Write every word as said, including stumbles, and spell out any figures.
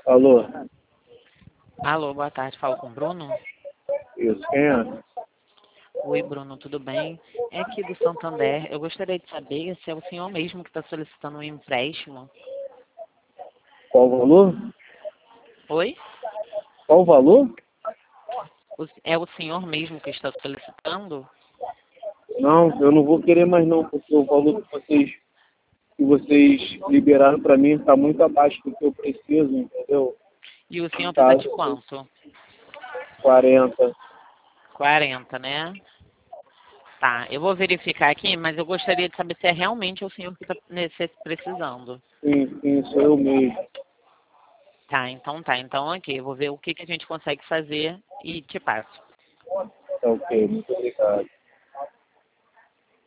Alô? Alô, boa tarde. Falo com o Bruno? Isso, quem é? Oi, Bruno, tudo bem? É aqui do Santander. Eu gostaria de saber se é o senhor mesmo que está solicitando um empréstimo. Qual o valor? Oi? Qual o valor? O- É o senhor mesmo que está solicitando? Não, eu não vou querer mais não, porque o valor que vocês, que vocês liberaram para mim está muito abaixo do que eu preciso, entendeu? E o senhor Tá, precisa de quanto? quarenta. Quarenta, né? Tá, eu vou verificar aqui, mas eu gostaria de saber se é realmente o senhor que está precisando. Sim, sim, sou eu mesmo. Tá, então tá. Então, ok. Eu vou ver o que, que a gente consegue fazer e te passo. Tá ok, muito obrigado.